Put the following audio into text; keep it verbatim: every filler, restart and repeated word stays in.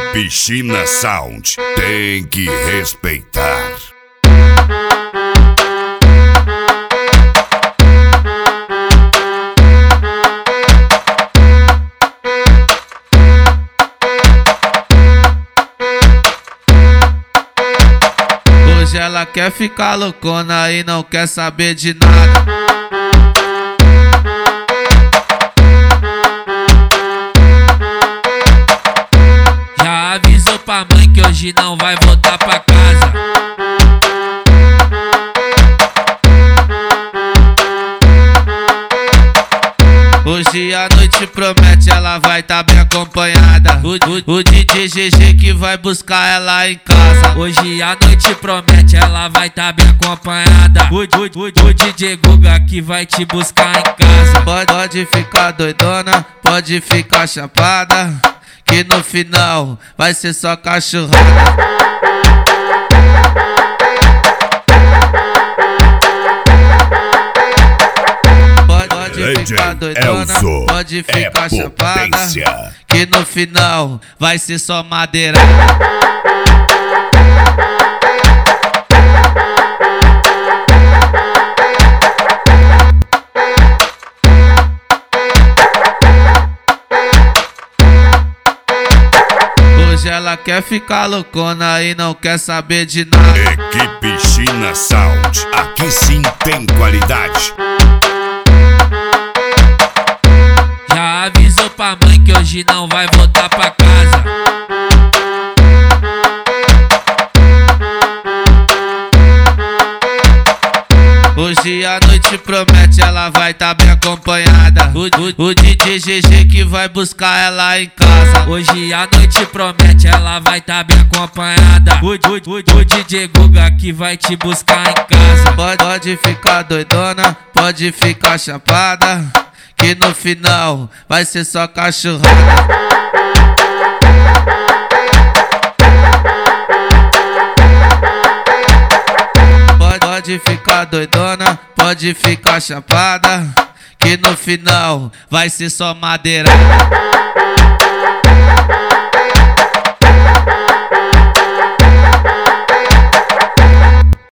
Equipe China Sound tem que respeitar. Hoje ela quer ficar loucona e não quer saber de nada. Já avisou pra mãe que hoje não vai voltar pra casa. Hoje a noite promete, ela vai tá bem acompanhada. O, o, o D J G G que vai buscar ela em casa. Hoje a noite promete, ela vai tá bem acompanhada. O, o, o, o D J Guga que vai te buscar em casa. Pode, pode ficar doidona, pode ficar chapada, que no final vai ser só cachorrada. Pode ficar doidona, Elzo pode ficar é chapada, potência, que no final vai ser só madeira. Hoje ela quer ficar loucona e não quer saber de nada. Equipe China Sound, aqui sim tem qualidade. Já avisou pra mãe que hoje não vai voltar pra casa. Hoje a noite promete, ela vai tá bem acompanhada. O, o, o D J G G que vai buscar ela em casa. Hoje a noite promete, ela vai tá bem acompanhada. O, o, o, o D J Guga que vai te buscar em casa. Pode, pode ficar doidona, pode ficar chapada, que no final vai ser só cachorrada. Pode, pode ficar doidona, pode ficar chapada, que no final vai ser só madeira.